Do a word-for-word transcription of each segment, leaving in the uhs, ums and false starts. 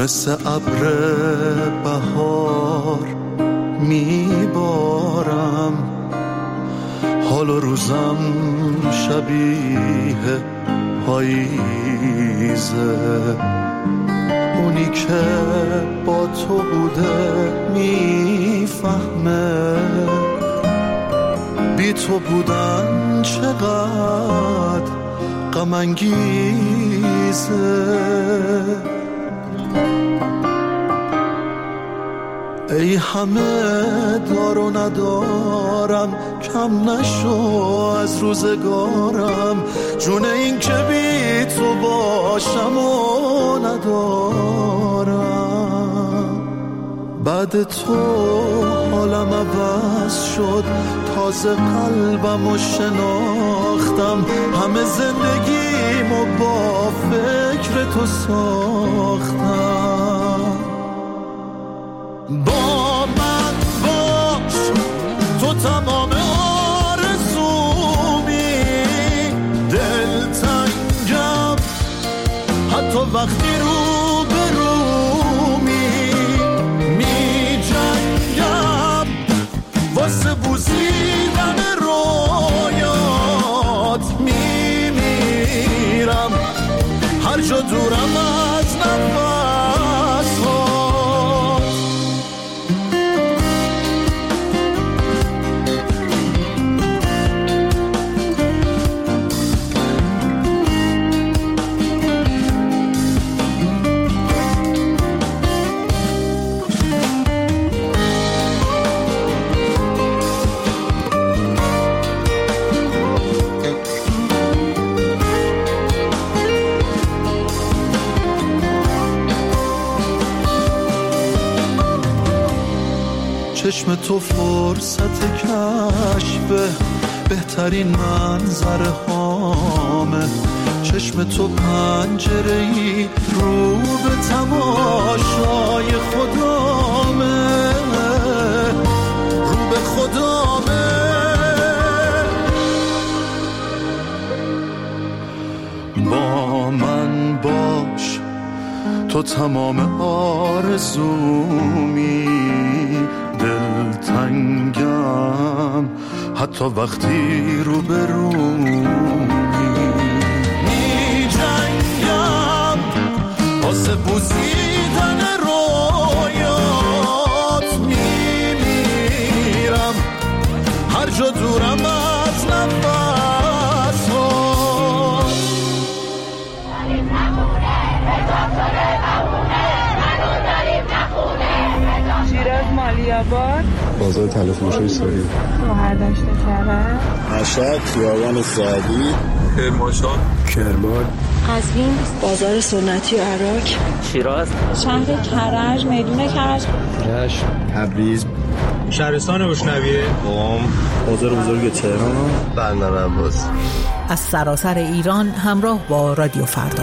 مثل ابر بهار میبارم، حال و روزم شبیه پاییزه. اونی که با تو بوده میفهمه بی تو بودن چقدر غم انگیزه. ای همه دار و ندارم، کم نشو از روزگارم، جون این که بی تو باشم و ندارم. بعد تو حالم عوض شد، تازه قلبم و شناختم، همه زندگیمو با فکر تو ساختم. با من باش تو تمام آرزومی، دلتنگم حتی وقتی رو به رومی، می جنگم واسه بوسیدن رویات، می میرم هر جا دورم از نفس. چشم تو فرصت کشف بهترین منظره هامه، چشم تو پنجره‌ای رو به تماشای خدامه، رو به خدامه. با من باش تو تمام آرزومی، دلتنگم حتی وقتی رو به رومی، می جنگم واسه بوسیدن رویات، می میرم هر جا دورم از نفس ها. شیراز مالیاباد، بازار تلفروشی ساری، شهردشت کرد، مشهد خیابان سعدی، کرمانشاه، کرمان، قزوین، بازار سنتی عراق، شیراز، شهر کرج، میدون کرج، رشت، تبریز، شهرستان روشنویه، قم، بازار بزرگ تهران، بندر عباس. از سراسر ایران همراه با رادیو فردا.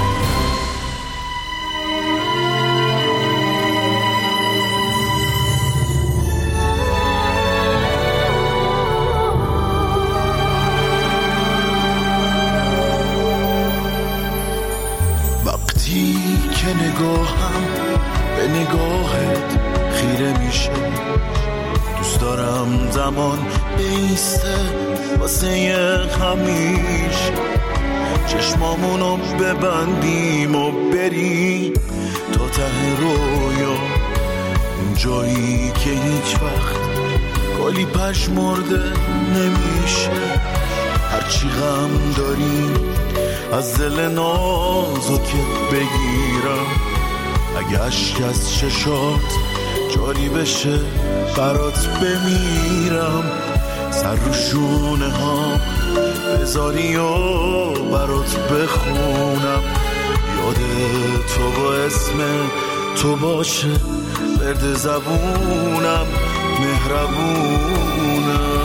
که نگاهم به نگاهت خیره میشه، دوست دارم زمان بیسته واسه همیشه، چشمامونو ببندیم و بریم تا ته رویا، اون جایی که هیچ وقت گلی پژمرده نمیشه. هرچی غم داریم از دل نازکت بگیرم، اگه اشک از چشات جاری بشه برات بمیرم، سر رو شونه ها بذاری و برات بخونم، یاد تو با اسم تو باشه ورد زبونم، مهربونم.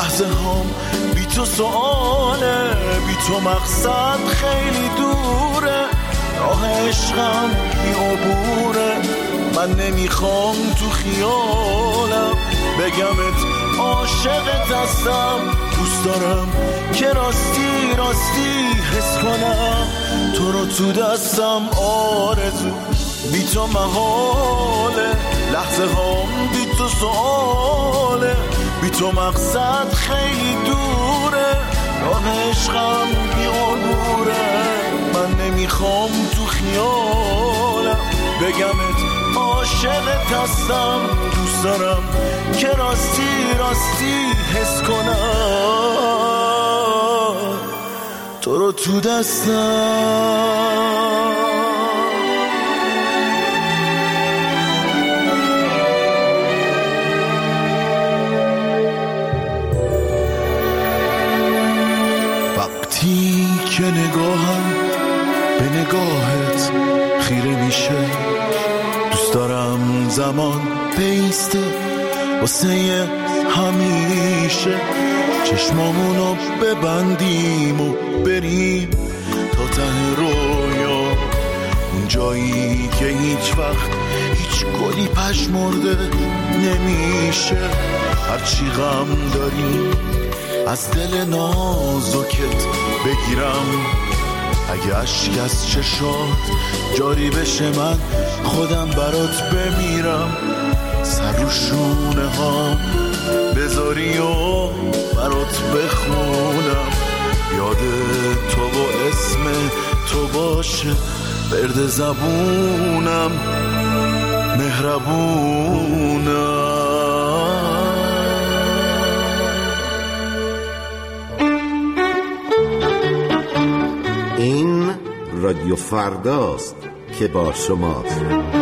لحظه هم بی تو سواله، بی تو مقصد خیلی دوره، راه عشقم بی عبوره. من نمیخوام تو خیالم بگمت عاشقت هستم، دوست دارم که راستی راستی حس کنم تو رو تو دستم. آرزو بی تو محاله، لحظه هم بی تو سواله، بی تو مقصد خیلی دوره، راه عشقم بی عبوره. من نمیخوام تو خیالم بگمت عاشقت هستم، دوست دارم که راستی راستی حس کنم تو رو تو دستم. وقتی که نگاهم به نگاهت خیره میشه، دوست دارم زمان بیسته واسه همیشه، چشمامونو ببندیم و بریم تا ته رویا، اون جایی که هیچ وقت هیچ گلی پژمرده نمیشه. هرچی غم داری از دل نازکت بگیرم، اگه اشک از چشات جاری بشه من خودم برات بمیرم. سر رو شونه ها بذاری و برات بخونم، یاد تو و اسم تو باشه برد زبونم، مهربونم. این رادیو فرداست که با شماست.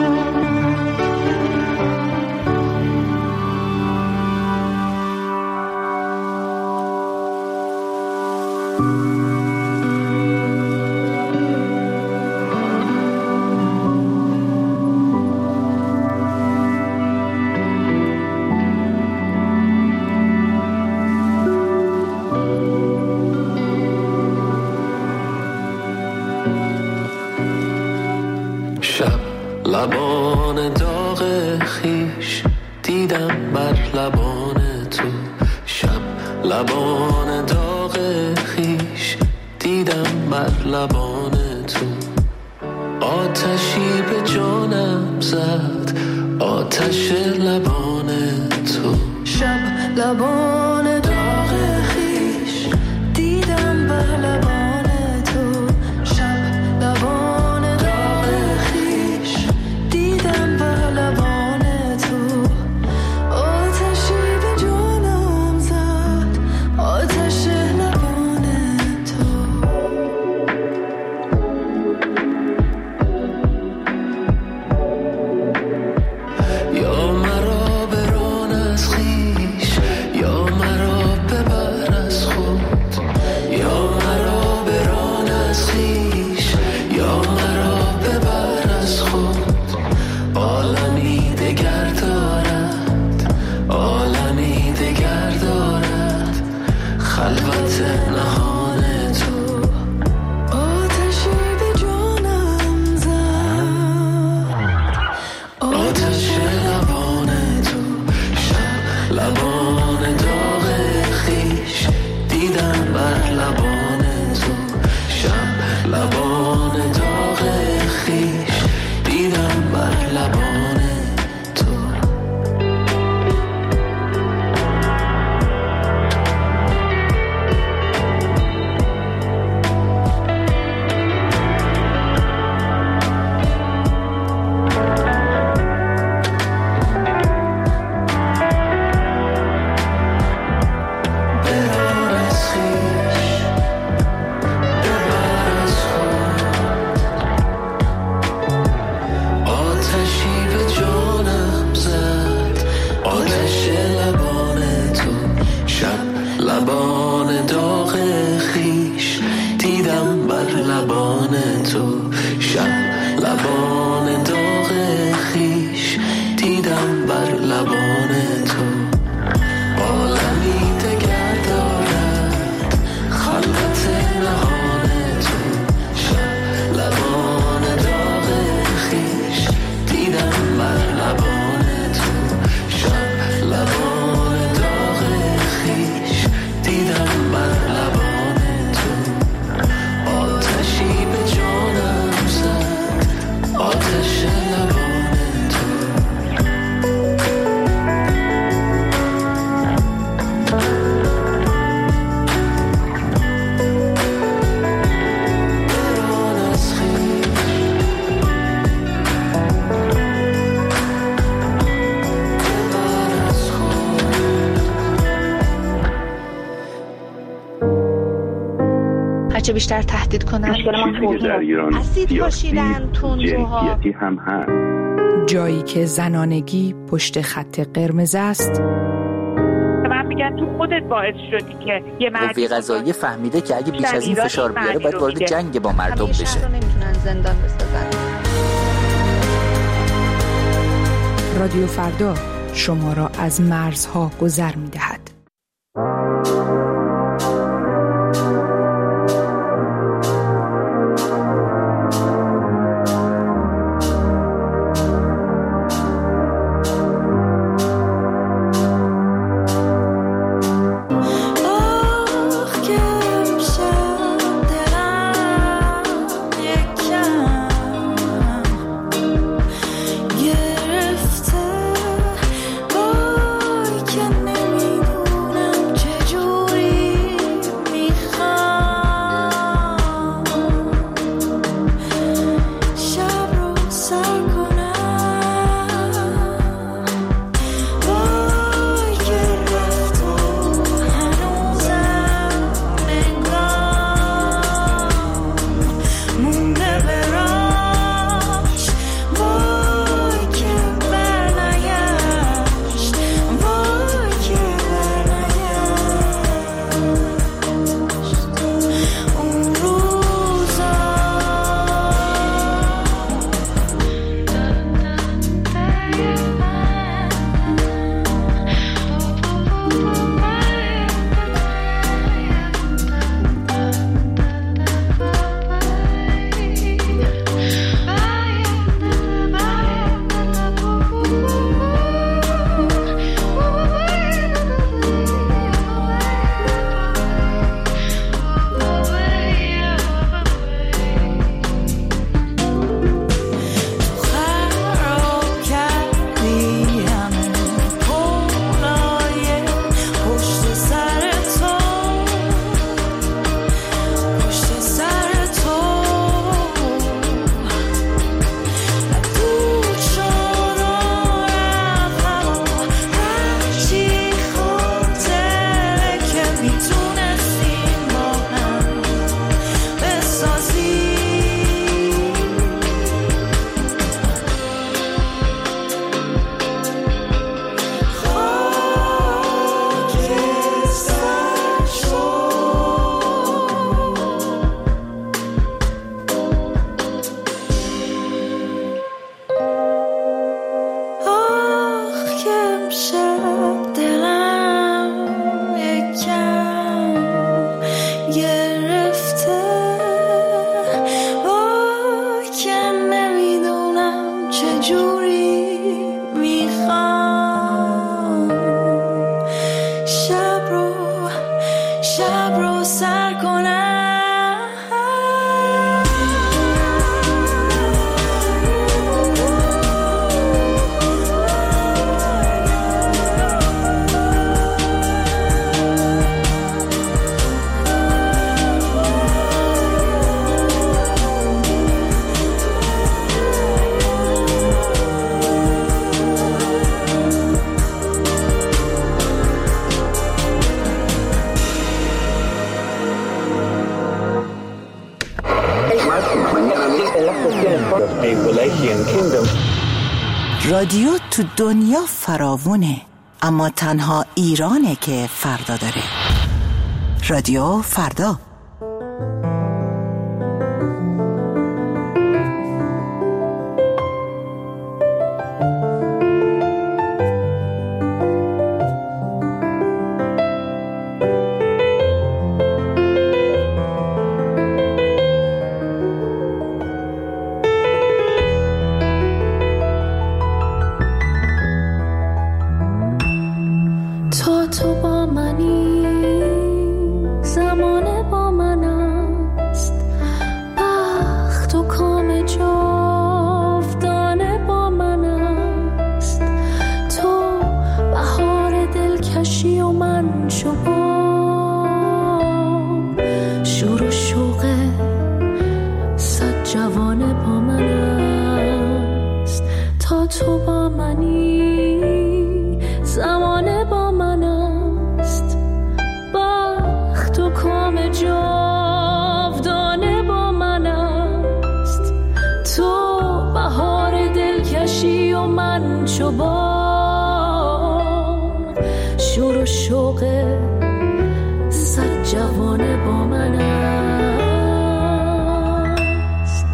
لبان داغ خیش دیدم بر لبان تو، شب لبان داغ خیش دیدم بر لبان تو. آتشی به جانم زد آتش لبان تو، شب لبان داغ خیش دیدم بر لبان تو، شب لبان داغ خیش دیدم بر لبان تو. آتشی به جانم زد آتش لبان تو. یا مرا بران از خیش، یا مرا ببر از خود، یا مرا هرچه بیشتر تهدید کنن. مشکل ما توهین، اسید پاشیدن، تندروها، جنسیتی هم هست. جایی که زنانگی پشت خط قرمز است. من میگن تو خودت باعث شدی که یه مردی قوه قضاییه فهمیده که اگه بیش از این فشار بیاره باید وارد جنگ با مردم بشه. شهر رو نمیتونن زندان بسازن. رادیو فردا شما را از مرزها گذر می‌دهد. رادیو تو دنیا فراوونه، اما تنها ایرانه که فردا داره. رادیو فردا. شور و شوق صد جوانه با من است.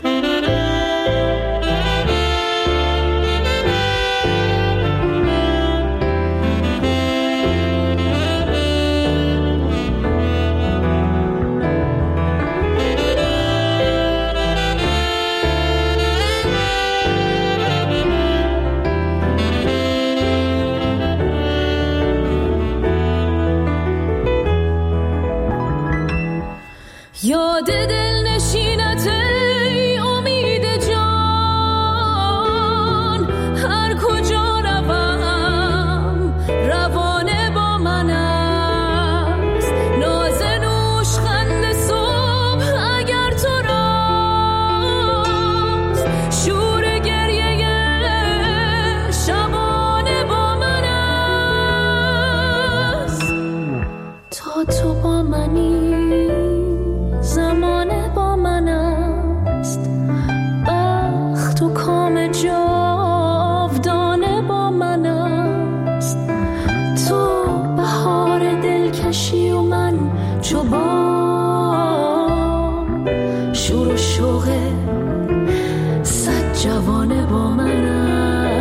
یاد دل نشینت ای امید جان، هر کجا روم روانه با من است. ناز نوش خند صبح اگر تو راست، شور گریه شبانه با من است. تا تو با منی زمانه با من است، بخت و کام جاودانه با من است. تو بهار دلکشی و من چوبان، شور و شوق صد جوانه با من است.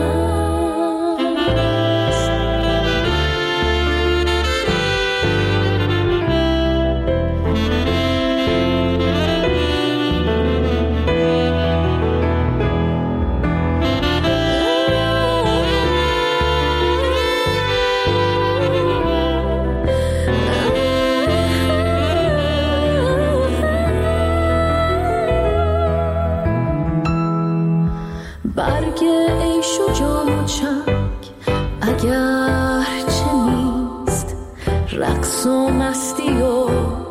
برگ عیش و جام و چنگ اگر چه نیست، رقص و مستی و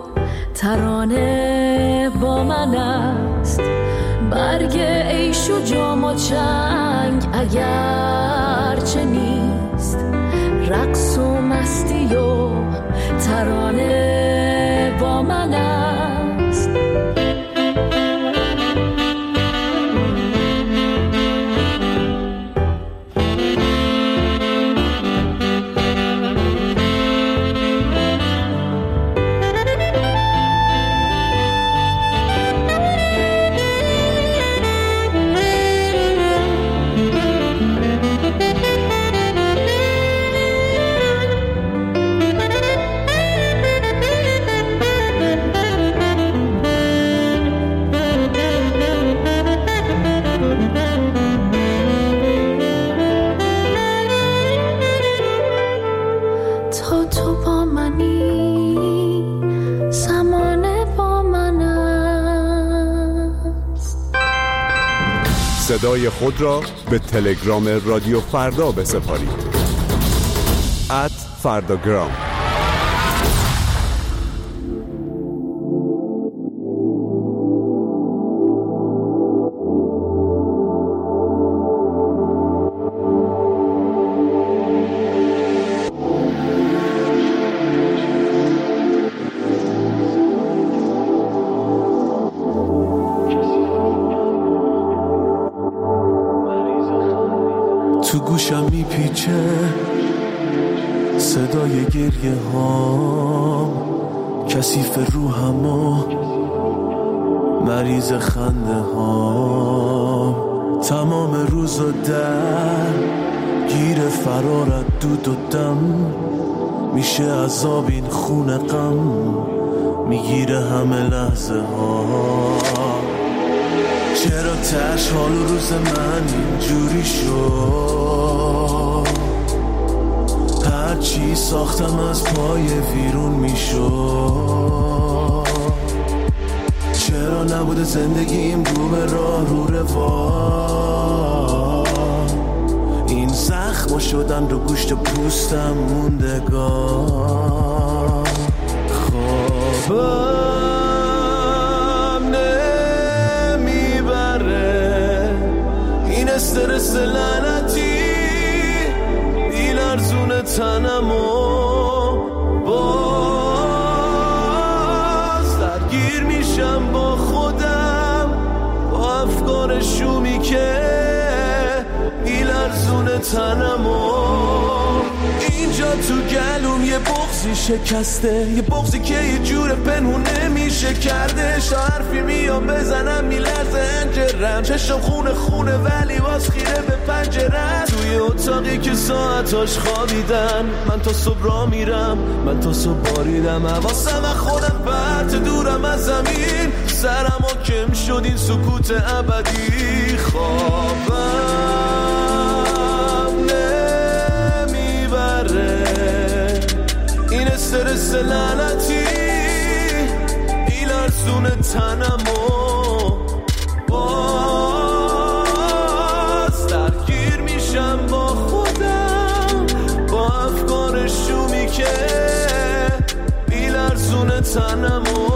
ترانه با من است. برگ عیش و جام و چنگ اگر چه نیست، رقص و مستی و ترانه با من است. تا تو با منی زمانه با من است. صدای خود را به تلگرام رادیو فردا بسپارید. ات فرداگرام. تو گوشم میپیچه صدای گریه ها، کثیف روحم و مریض خنده ها. تمام روز و در گیر فرارت دود و دم، میشه عذاب این خون غم، میگیره همه لحظه ها. چرا تش حال روز من اینجوری شد؟ هرچی ساختم از پای ویرون میشد. چرا نبوده زندگیم رو به راه رو روا؟ این زخم شدن رو گوشت پوستم موندگار. خوابم نمیبره این استرس لعنتی، بیلرزون تنم و باز درگیر میشم با خودم، با افکار شومی که بیلرزون تنم و این اینجا تو گلوم یه بغضی شکسته، یه بغضی که یه جور پنهون نمیشه کردش. حرفی میام بزنم میلرزه انجرم، چشم خونه خونه ولی باز خیره به پنجرم. توی اتاقی که ساعتاش خوابیدن، من تا صبح را میرم، من تا صبح باریدم. حواسم از خودم پرت دورم از زمین، سرم حاکم شد این سکوت ابدی. خوابم نمیبره این استرس لعنتی، میلرزونه تنمو. باز درگیر میشم با خودم، با افکار شومی که میلرزونه تنمو.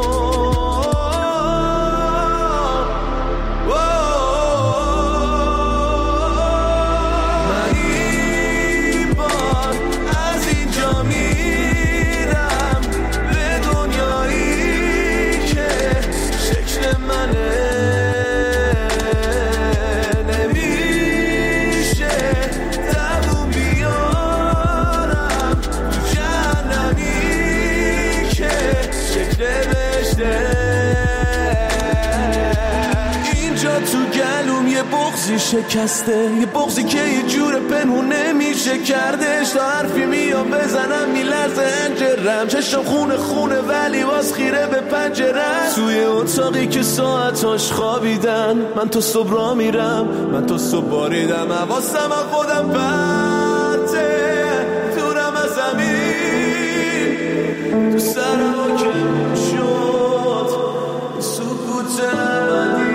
بغضی شکسته، یه بغضی که یه جور پنهون نمیشه کردش. تا حرفی میام بزنم میلرزه انجرم، چشم خونه خونه ولی باز خیره به پنجرم. توی اتاقی که ساعتاش خوابیدن، من تا صبح را میرم، من تا صبح باریدم. حواسم از خودم پرته دورم از زمین، تو سرم حاکم شد سکوت ابدی.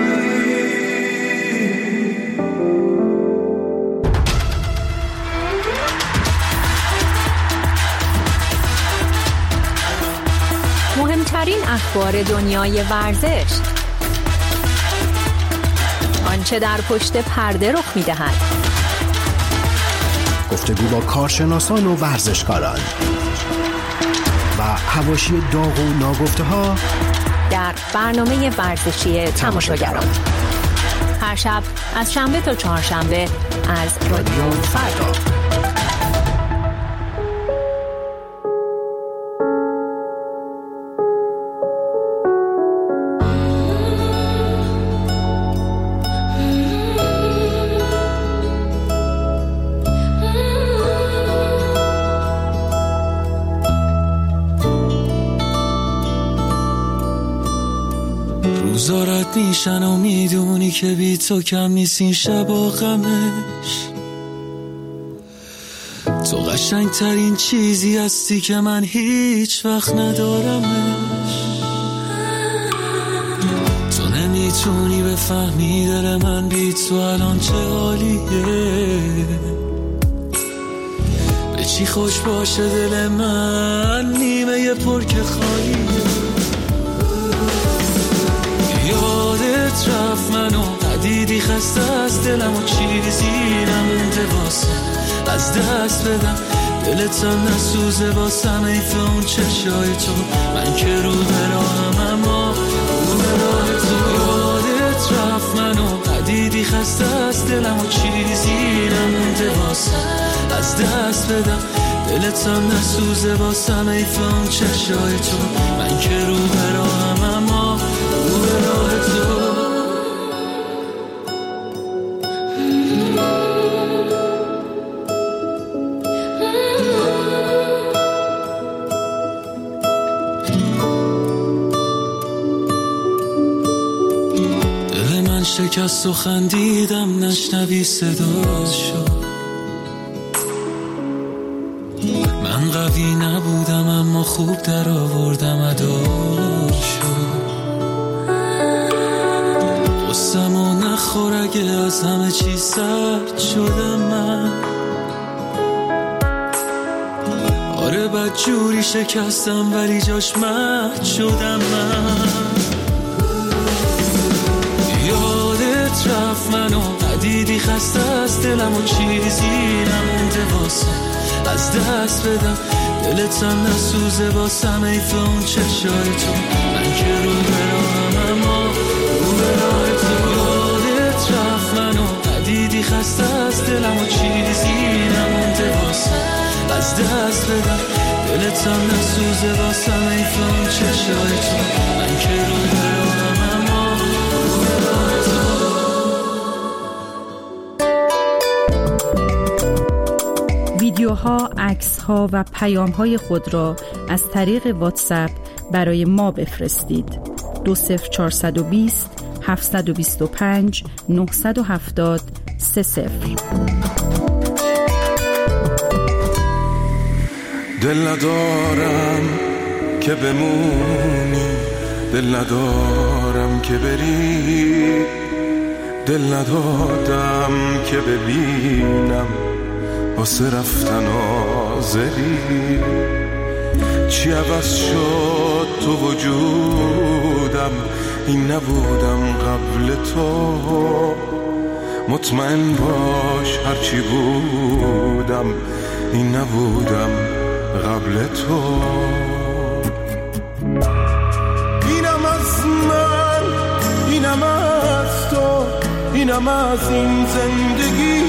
مهمترین اخبار دنیای ورزش، آنچه در پشت پرده رخ می‌دهد، گفتگو با کارشناسان و ورزشکاران و حواشی داغ و ناگفته‌ها در برنامه ورزشی تماشاگران. هر شب از شنبه تا چهارشنبه از رادیو فردا. روزارت میشن و میدونی که بی تو کم نیست این شب و غمش. تو قشنگ ترین چیزی هستی که من هیچ وقت ندارمش. تو نمیتونی بفهمی دل من بی تو الان چه حالیه. به چی خوش باشه دل من نیمه پر که خالیه. یادت رفت منو ندیدی، خسته از دلم و چیزی نمونده واسه از دست بدم. دلت هم نسوزه واسم ایف اون چشای تو، من که رو براهم اما رو براه تو. یادت رفت منو ندیدی، خسته از دلم و چیزی نمونده واسه از دست بدم. دلت هم نسوزه واسم ایف اون چشای تو، من که رو براهم اما رو براه تو. دل من شکست و خندیدم نشنوی صداشو. من قوی نبودم اما خوب در آوردم اداشو. قصه‌مو نخور اگه از همه چی سرد شدم من. آره بد جوری شکستم ولی جاش مهد شدم من. یادت رفت منو ندیدی، خسته از دلم و چیزی نمونده واسه از دست بدم. دلت هم نسوزه واسم ایف اون چشای تو، من که رو براهم اما رو براه تو. یادت رفت منو ندیدی، خسته از دلم و چیزی نمونده واسه از دست بدم، دلت هم نسوزه واسم ایف اون چشای تو، من که رو درانم اما ویدیوها، عکس‌ها و پیام‌های خود را از طریق واتساپ برای ما بفرستید. دو صفر چهارصد و بیست هفتصد و بیست و پنج نهصد و هفتاد سه صفر. دل ندارم که بمونی، دل ندارم که بری، دل ندادم که ببینم واسه رفتن آزری. چی عوض شد تو وجودم، این نبودم قبل تو. مطمئن باش هرچی بودم، این نبودم قبل تو. اینم از من، اینم از تو، اینم از این زندگی.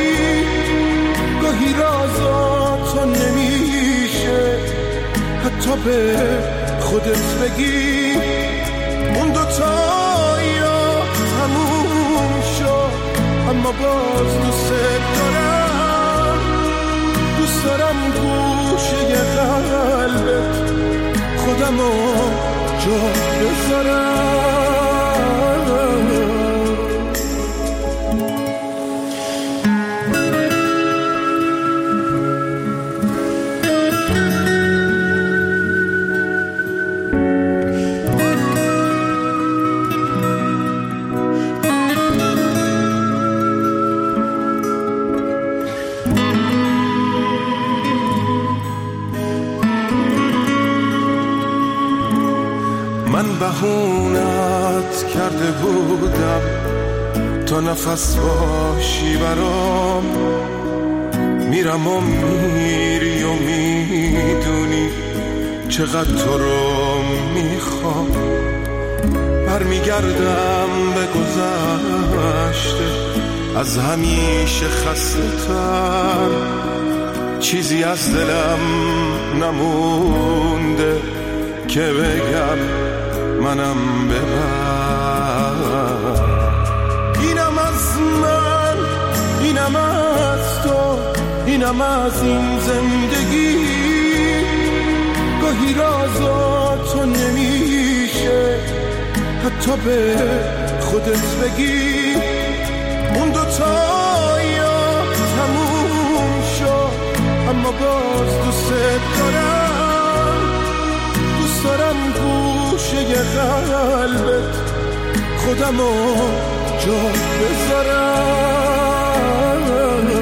گاهی رازا تو نمیشه حتی به خودت بگی. اون دوتا یا تموم شد، اما باز دوست دارم. دوست دارم گوشه قلبت خودمو جا بذارم. بهونت کرده بودم تا نفس باشی برام. میرم و میری و میدونی چقدر تو رو میخوام. برمیگردم به گذشته از همیشه خسته تر. چیزی از دلم نمونده که بگم منم ببر. اینم از من، اینم از تو، اینم از این زندگی. گاهی رازا تو نمیشه حتی به خودت بگی. اون دوتا یا تموم شد، اما باز دوست دارم. دوست دارم گوشه قلبت خودمو جا بذارم.